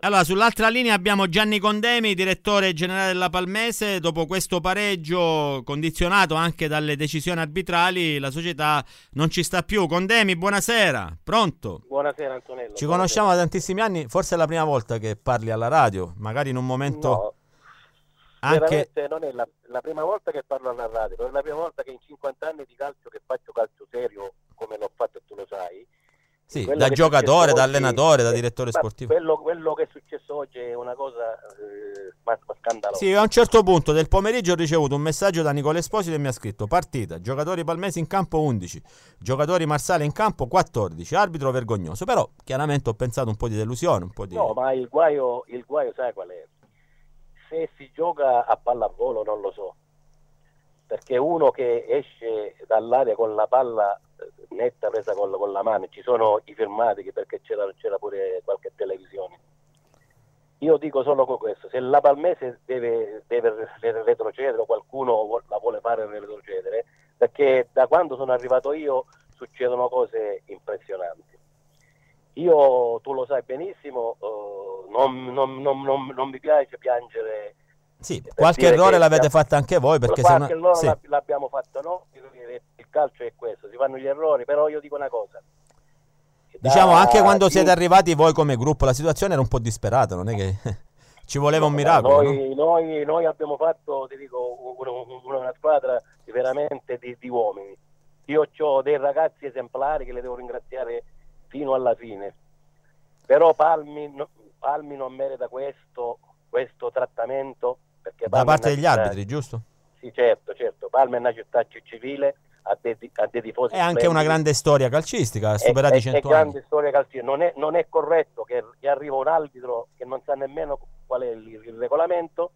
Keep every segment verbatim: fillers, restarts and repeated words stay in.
Allora, sull'altra linea abbiamo Gianni Condemi, direttore generale della Palmese. Dopo questo pareggio, condizionato anche dalle decisioni arbitrali, la società non ci sta più. Condemi, buonasera, pronto? Buonasera Antonello. Ci conosciamo da tantissimi anni, forse è la prima volta che parli alla radio, magari in un momento... No, anche... veramente non è la, la prima volta che parlo alla radio, però è la prima volta che in cinquanta anni di calcio che faccio calcio serio, come l'ho fatto e tu lo sai. Sì, da giocatore, da allenatore, da direttore sportivo. Quello, quello che è successo oggi è una cosa eh, ma, ma scandalosa. Sì, a un certo punto del pomeriggio ho ricevuto un messaggio da Nicola Esposito e mi ha scritto: partita, giocatori palmesi in campo undici, giocatori Marsale in campo quattordici, arbitro vergognoso. Però chiaramente ho pensato un po' di delusione, un po' di... No, ma il guaio, il guaio sai qual è? Se si gioca a pallavolo non lo so, perché uno che esce dall'area con la palla netta presa con, con la mano, ci sono i filmati perché c'era, c'era pure qualche televisione. Io dico solo questo: se la Palmese deve, deve retrocedere o qualcuno la vuole fare retrocedere, perché da quando sono arrivato io succedono cose impressionanti. Io, tu lo sai benissimo, uh, non, non, non, non, non mi piace piangere. Sì, qualche errore l'avete fatto anche voi, perché qualche se no... errore sì. l'abbiamo fatto noi. Il calcio è questo, si fanno gli errori, però io dico una cosa. Da... Diciamo, anche quando siete arrivati voi come gruppo, la situazione era un po' disperata, non è che ci voleva un miracolo. Noi, no? noi, noi abbiamo fatto, ti dico, una, una squadra veramente di, di uomini. Io ho dei ragazzi esemplari che le devo ringraziare fino alla fine. Però Palmi, no, Palmi non merita questo, questo trattamento. Perché da Palmi parte degli città... arbitri, giusto? Sì, certo, certo. Palmi è una città civile, ha dei, ha dei tifosi. È anche splendidi. Una grande storia calcistica, ha superato è, i cento è, è grande anni. Storia calcistica. Non è, non è corretto che, che arriva un arbitro che non sa nemmeno qual è il, il regolamento.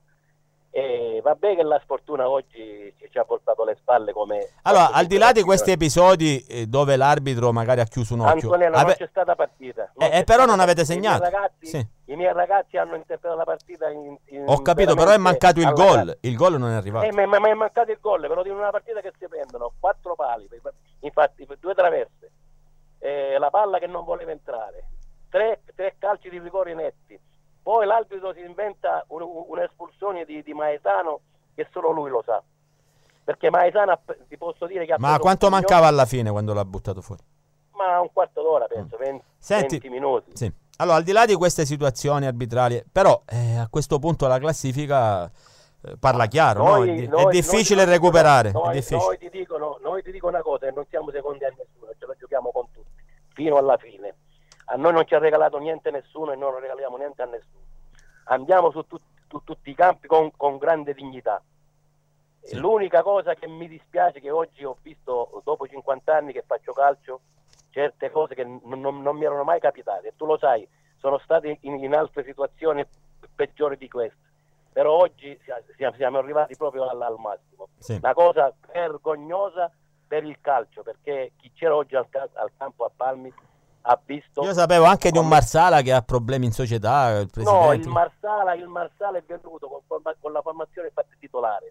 E va bene che la sfortuna oggi ci, ci ha portato le spalle come... Allora, al di là di questi episodi eh, dove l'arbitro magari ha chiuso un occhio... Antonello, ave... non c'è stata partita. Non eh, c'è però stata non avete partita. segnato. I miei ragazzi, sì. i miei ragazzi hanno interpretato la partita in... in Ho capito, però è mancato il gol. Il gol non è arrivato. Eh, ma, ma è mancato il gol, però di una partita che si prendono quattro pali, infatti due traverse, eh, la palla che non voleva entrare, tre, tre calci di rigore netti. Poi l'arbitro si inventa un, un'espulsione di, di Maesano che solo lui lo sa, perché Maesano ti posso dire che ha ma quanto mancava alla fine quando l'ha buttato fuori? Ma un quarto d'ora penso, venti, Senti, venti minuti. Sì. Allora, al di là di queste situazioni arbitrarie, però eh, a questo punto la classifica eh, parla chiaro, noi, no? È, di- noi, è difficile noi, recuperare. Noi, è difficile. Noi, ti dicono, noi ti dico una cosa, e non siamo secondi a nessuno, ce la giochiamo con tutti, fino alla fine. A noi non ci ha regalato niente nessuno e non lo regaliamo niente a nessuno. Andiamo su, tut, su tutti i campi con, con grande dignità. Sì. L'unica cosa che mi dispiace è che oggi ho visto, dopo cinquanta anni che faccio calcio, certe cose che non, non, non mi erano mai capitate. E tu lo sai, sono state in, in altre situazioni peggiori di queste. Però oggi siamo, siamo arrivati proprio al, al massimo. Sì. Una cosa vergognosa per il calcio, perché chi c'era oggi al, al campo a Palmi ha visto... Io sapevo anche di un Marsala che ha problemi in società. Il no, il Marsala, il Marsala è venuto con, con la formazione titolare.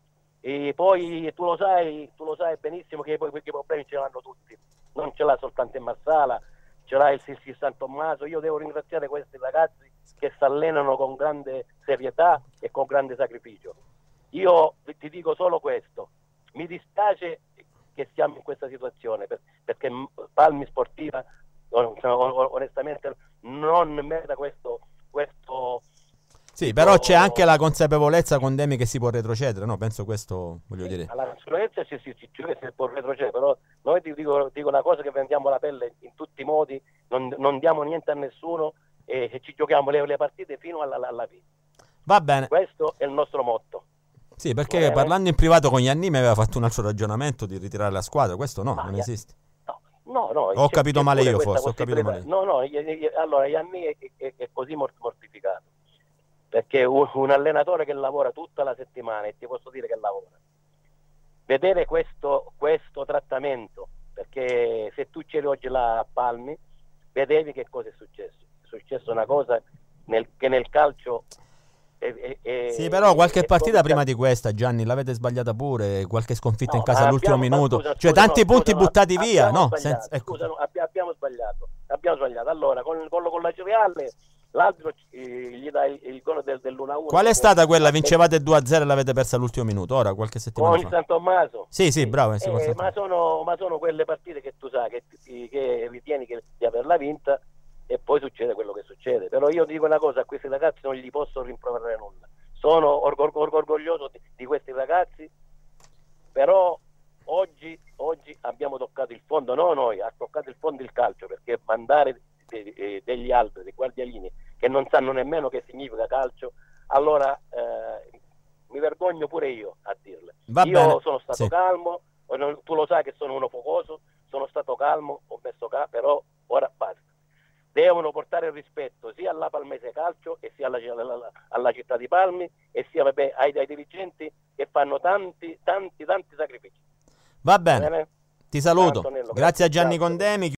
E poi tu lo sai, tu lo sai benissimo che poi quei problemi ce l'hanno tutti. Non ce l'ha soltanto il Marsala, ce l'ha il Sissi San Tommaso. Io devo ringraziare questi ragazzi che si allenano con grande serietà e con grande sacrificio. Io ti dico solo questo: mi dispiace che siamo in questa situazione, per, perché Palmi Sportiva onestamente non merita questo, questo sì, però c'è anche la consapevolezza con Demi che si può retrocedere, no? Penso questo, voglio dire. Alla consapevolezza si, si, si, si può retrocedere, però noi ti dico, dico una cosa, che vendiamo la pelle in tutti i modi, non, non diamo niente a nessuno e, e ci giochiamo le, le partite fino alla, alla fine. Va bene. Questo è il nostro motto. Sì, perché bene. Parlando in privato con Iannini aveva fatto un altro ragionamento di ritirare la squadra, questo no, Ma non esiste. No, no, ho capito male io forse, ho capito male. No, no, allora Iannini è, è, è così mortificato, perché un, un allenatore che lavora tutta la settimana, e ti posso dire che lavora, vedere questo, questo trattamento, perché se tu c'eri oggi là a Palmi, vedevi che cosa è successo. È successo una cosa nel, che nel calcio... È, è, sì, però qualche è partita come... prima di questa, Gianni, l'avete sbagliata pure, qualche sconfitta no, in casa all'ultimo abbiamo, minuto, scusa, cioè scusa, tanti no, punti scusa, buttati via, no? Senza, ecco. Scusa, no, abbiamo sbagliato, abbiamo sbagliato. Allora, con, con, con la Gioviale l'altro eh, gli dà il, il gol del, dell'uno a uno. Qual è stata quella? Vincevate due a zero e l'avete persa all'ultimo minuto, ora, qualche settimana con fa. il San Tommaso. Sì, sì, bravo. Sì, eh, ma, sono, ma sono quelle partite che tu sai, che, che ritieni che di averla vinta e poi succede quello che succede. Però io dico una cosa, a questi ragazzi non gli posso rimproverare nulla. Sono org- org- orgoglioso di, di questi ragazzi, però oggi, oggi abbiamo toccato il fondo, no noi, ha toccato il fondo il calcio, perché mandare de, de, degli altri, dei guardialini, che non sanno nemmeno che significa calcio, allora eh, mi vergogno pure io a dirle. Va io bene. sono stato Sì. calmo, tu lo sai che sono uno focoso, sono stato calmo, ho messo calmo, però ora basta. Devono portare il rispetto sia alla Palmese Calcio e sia alla, alla, alla città di Palmi e sia vabbè, ai, ai dirigenti che fanno tanti, tanti, tanti sacrifici. Va bene, Va bene? ti saluto. Antonello, grazie a Gianni ciao. Condemi.